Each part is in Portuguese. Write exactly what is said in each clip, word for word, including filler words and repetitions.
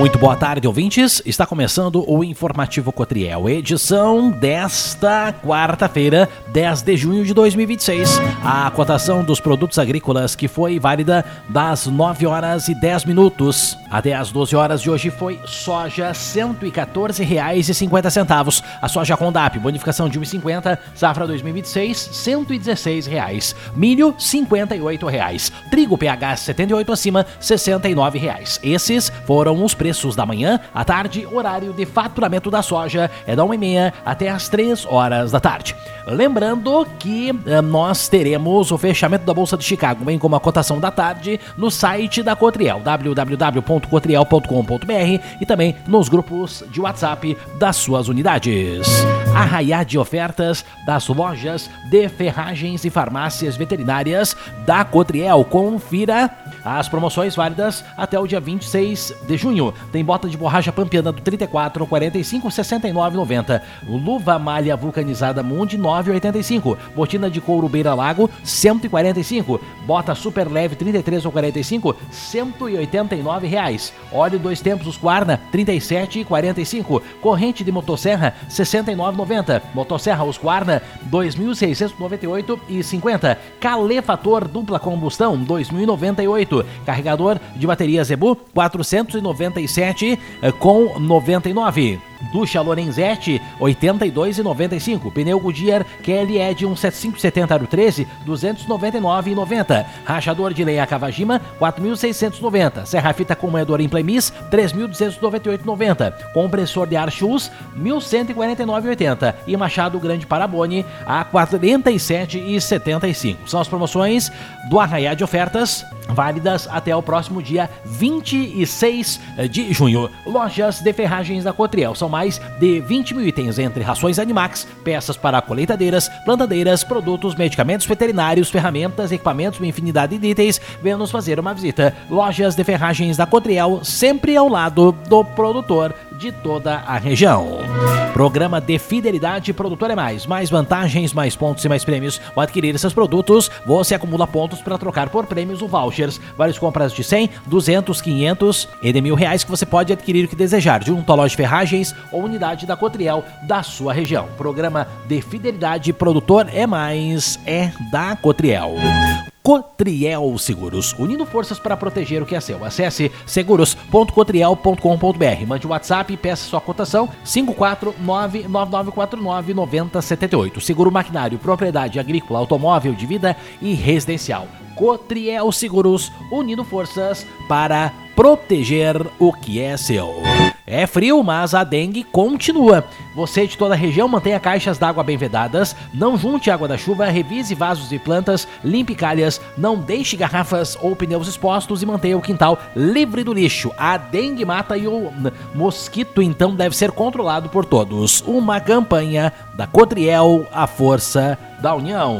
Muito boa tarde, ouvintes. Está começando o Informativo Cotriel, edição desta quarta-feira, dez de junho de dois mil e vinte e seis. A cotação dos produtos agrícolas que foi válida das nove horas e dez minutos até as doze horas de hoje foi soja cento e quatorze reais e cinquenta centavos. A soja Condap, bonificação de um real e cinquenta, safra dois mil e vinte e seis, cento e dezesseis reais. Milho, cinquenta e oito reais. Trigo P H setenta e oito acima, sessenta e nove reais. Esses foram os preços da manhã. À tarde, horário de faturamento da soja é da uma e meia até as três horas da tarde. Lembrando que eh, nós teremos o fechamento da Bolsa de Chicago, bem como a cotação da tarde, no site da Cotriel, w w w ponto cotriel ponto com ponto b r, e também nos grupos de WhatsApp das suas unidades. Arraiá de ofertas das lojas de ferragens e farmácias veterinárias da Cotriel. Confira as promoções válidas até o dia vinte e seis de junho. Tem bota de borracha pampiana do trinta e quatro, quarenta e cinco, sessenta e nove e noventa. Luva malha vulcanizada Mundi nove e oitenta e cinco. Botina de couro Beira Lago cento e quarenta e cinco. Bota super leve trinta e três ou quarenta e cinco, cento e oitenta e nove reais. Óleo dois tempos Husqvarna trinta e sete e quarenta e cinco. Corrente de motosserra sessenta e nove e noventa. Motosserra Husqvarna dois mil seiscentos e noventa e oito e cinquenta. Calefator dupla combustão dois mil e noventa e oito. Carregador de bateria Zebu quatrocentos e noventa e sete com noventa e nove. Ducha Lorenzetti oitenta e dois e noventa e cinco. Pneu Goodyear Q L E de cento e setenta e cinco setenta aro treze duzentos e noventa e nove e noventa. Rachador de lenha Kawajima quatro mil seiscentos e noventa. Serra fita com moedor Implemis três mil duzentos e noventa e oito e noventa. Compressor de ar Schultz mil cento e quarenta e nove e oitenta. E Machado Grande Parabone a quarenta e sete e setenta e cinco. São as promoções do Arraiá de Ofertas, válidas até o próximo dia vinte e seis de junho. Lojas de ferragens da Cotriel. São mais de vinte mil itens, entre rações Animax, peças para colheitadeiras, plantadeiras, produtos, medicamentos veterinários, ferramentas, equipamentos, uma infinidade de itens. Venha nos fazer uma visita. Lojas de ferragens da Cotriel, sempre ao lado do produtor de toda a região. Programa de fidelidade Produtor é Mais. Mais vantagens, mais pontos e mais prêmios. Ao adquirir esses produtos, você acumula pontos para trocar por prêmios ou vouchers. Várias compras de cem, duzentos, quinhentos e de mil reais que você pode adquirir o que desejar, junto à loja de ferragens ou unidade da Cotriel da sua região. Programa de fidelidade Produtor é Mais é da Cotriel. Cotriel Seguros, unindo forças para proteger o que é seu. Acesse seguros ponto cotriel ponto com ponto b r. Mande o WhatsApp e peça sua cotação cinco quatro nove nove nove quatro nove nove zero sete oito. Seguro maquinário, propriedade agrícola, automóvel, de vida e residencial. Cotriel Seguros, unindo forças para proteger o que é seu. É frio, mas a dengue continua. Você de toda a região mantenha caixas d'água bem vedadas, não junte água da chuva, revise vasos e plantas, limpe calhas, não deixe garrafas ou pneus expostos e mantenha o quintal livre do lixo. A dengue mata e o mosquito então deve ser controlado por todos. Uma campanha da Cotriel, a força da união.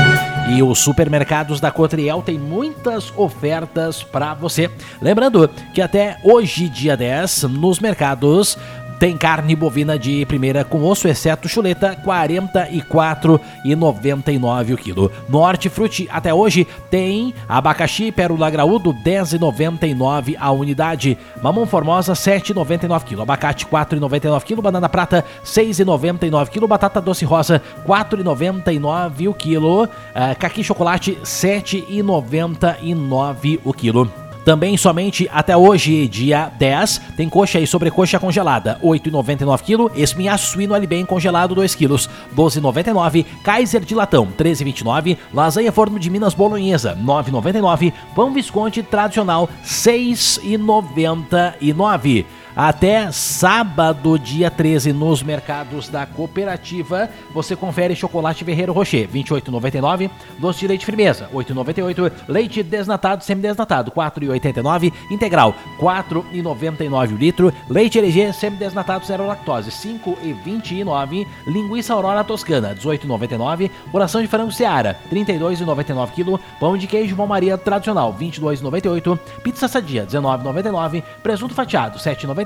E os supermercados da Cotriel têm muitas ofertas para você. Lembrando que até hoje, dia dez, nos mercados tem carne bovina de primeira com osso, exceto chuleta, quarenta e quatro e noventa e nove o quilo. No Hortifruti, até hoje, tem abacaxi pérola graúdo, dez e noventa e nove a unidade. Mamão formosa, sete e noventa e nove quilo. Abacate, quatro e noventa e nove quilo. Banana prata, seis e noventa e nove quilo. Batata doce rosa, quatro e noventa e nove o quilo. Uh, caqui chocolate, sete e noventa e nove o quilo. Também somente até hoje, dia dez, tem coxa e sobrecoxa congelada, oito e noventa e nove quilo, espinhaço suíno Alibem congelado, dois quilos, doze e noventa e nove, Kaiser de latão, treze e vinte e nove, lasanha forno de Minas bolonhesa, nove e noventa e nove, pão Visconti tradicional, seis e noventa e nove. Até sábado, dia treze, nos mercados da Cooperativa, você confere chocolate Ferreiro Rocher, vinte e oito e noventa e nove, doce de leite firmeza, oito e noventa e oito, leite desnatado, semidesnatado, quatro e oitenta e nove, integral, quatro e noventa e nove o litro, leite L G semidesnatado zero lactose, cinco e vinte e nove, linguiça Aurora Toscana, dezoito e noventa e nove, coração de frango Seara, trinta e dois e noventa e nove quilo, pão de queijo Vão Maria tradicional, vinte e dois e noventa e oito, pizza sadia, dezenove e noventa e nove, presunto fatiado, sete e noventa e nove,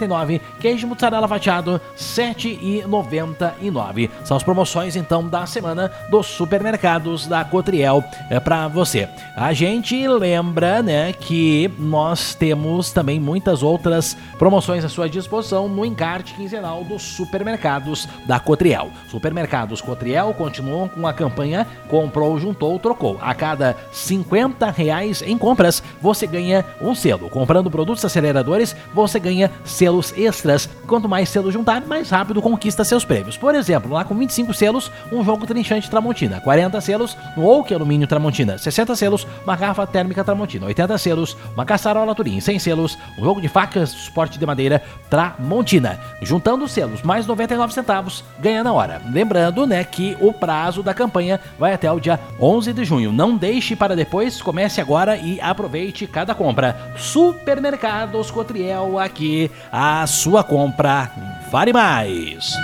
noventa e nove. Queijo mussarela fatiado sete e noventa e nove. São as promoções então da semana dos supermercados da Cotriel é para você. A gente lembra, né, que nós temos também muitas outras promoções à sua disposição no encarte quinzenal dos supermercados da Cotriel. Supermercados Cotriel continuam com a campanha Comprou, Juntou, Trocou. A cada cinquenta reais em compras, você ganha um selo. Comprando produtos aceleradores, você ganha selos extras. Quanto mais selos juntar, mais rápido conquista seus prêmios. Por exemplo, lá com vinte e cinco selos, um jogo trinchante Tramontina. quarenta selos, um Oak Alumínio Tramontina. sessenta selos, uma garrafa térmica Tramontina. oitenta selos, uma caçarola Turim. cem selos, um jogo de facas suporte de madeira Tramontina. Juntando os selos, mais noventa e nove centavos, ganha na hora. Lembrando, né, que o prazo da campanha vai até o dia onze de junho. Não deixe para depois, comece agora e aproveite cada compra. Supermercados Cotriel, aqui a sua compra vale mais.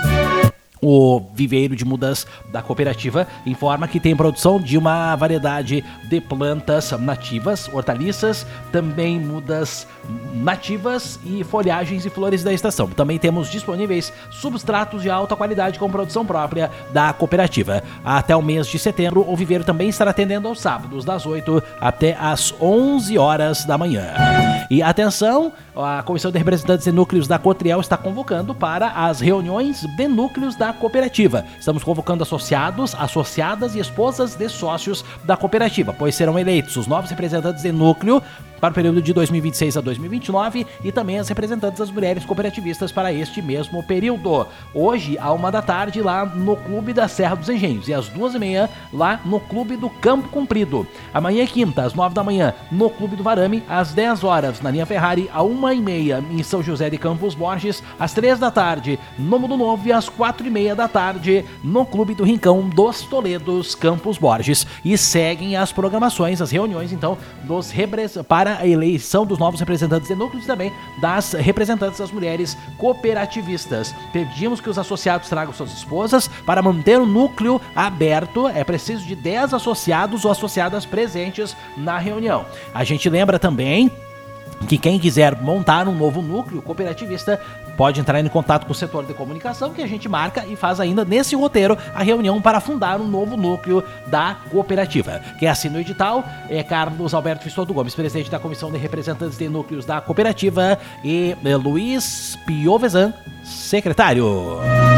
O viveiro de mudas da cooperativa informa que tem produção de uma variedade de plantas nativas, hortaliças, também mudas nativas e folhagens e flores da estação. Também temos disponíveis substratos de alta qualidade com produção própria da cooperativa. Até o mês de setembro, o viveiro também estará atendendo aos sábados, das oito até as onze horas da manhã. E atenção, a Comissão de Representantes de Núcleos da Cotriel está convocando para as reuniões de núcleos da cooperativa. Estamos convocando associados, associadas e esposas de sócios da cooperativa, pois serão eleitos os novos representantes de núcleo para o período de dois mil e vinte e seis a dois mil e vinte e nove e também as representantes das mulheres cooperativistas para este mesmo período. Hoje, à uma da tarde, lá no Clube da Serra dos Engenhos e às duas e meia, lá no Clube do Campo Comprido. Amanhã é quinta, às nove da manhã, no Clube do Varame, às dez horas, na linha Ferrari, à uma e meia, em São José de Campos Borges, às três da tarde, no Mundo Novo e às quatro e meia da tarde, no Clube do Rincão dos Toledos, Campos Borges. E seguem as programações, as reuniões, então, dos repres... para a eleição dos novos representantes de núcleos e também das representantes das mulheres cooperativistas. Pedimos que os associados tragam suas esposas. Para manter o núcleo aberto, é preciso de dez associados ou associadas presentes na reunião. A gente lembra também que quem quiser montar um novo núcleo cooperativista pode entrar em contato com o setor de comunicação, que a gente marca e faz ainda nesse roteiro a reunião para fundar um novo núcleo da cooperativa. Quem assina o edital é Carlos Alberto Fistodo Gomes, presidente da Comissão de Representantes de Núcleos da Cooperativa, e Luiz Piovesan, secretário.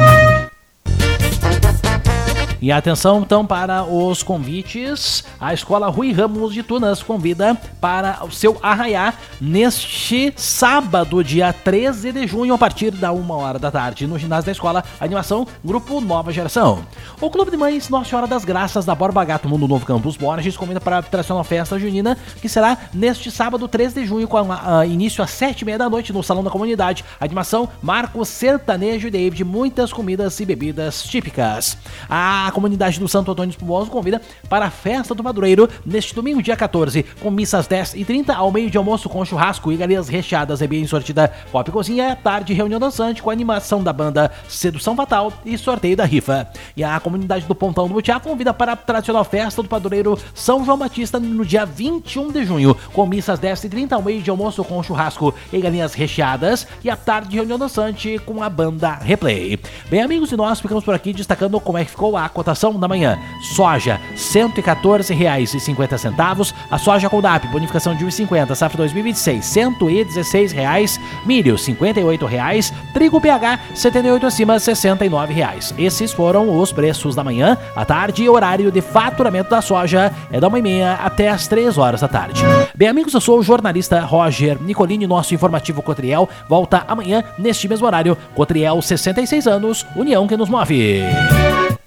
E atenção então para os convites. A Escola Rui Ramos de Tunas convida para o seu arraiá neste sábado, dia treze de junho, a partir da uma hora da tarde, no ginásio da escola. Animação Grupo Nova Geração. O Clube de Mães Nossa Senhora das Graças da Borba Gato Mundo Novo Campos Borges convida para a tradicional festa junina, que será neste sábado, treze de junho, com a, a, início às sete e meia da noite no Salão da Comunidade. Animação Marcos Sertanejo e David, muitas comidas e bebidas típicas. A A comunidade do Santo Antônio dos Pombosos convida para a festa do Madureiro neste domingo, dia quatorze, com missa às dez e trinta, ao meio de almoço com churrasco e galinhas recheadas e bem sortida pop cozinha, tarde reunião dançante com animação da banda Sedução Fatal e sorteio da rifa. E a comunidade do Pontão do Butiá convida para a tradicional festa do Padroeiro São João Batista no dia vinte e um de junho, com missa às dez e trinta, ao meio de almoço com churrasco e galinhas recheadas e à tarde reunião dançante com a banda Replay. Bem, amigos, e nós ficamos por aqui destacando como é que ficou a cotação da manhã. Soja, cento e quatorze reais e cinquenta centavos. A soja Coldap, bonificação de um real e cinquenta, safra dois mil e vinte e seis, cento e dezesseis reais. Milho, cinquenta e oito reais. Trigo P H, setenta e oito acima, sessenta e nove reais. Esses foram os preços da manhã. À tarde, horário de faturamento da soja é da uma e meia até as três horas da tarde. Bem, amigos, eu sou o jornalista Roger Nicolini. Nosso informativo Cotriel volta amanhã neste mesmo horário. Cotriel, sessenta e seis anos, união que nos move.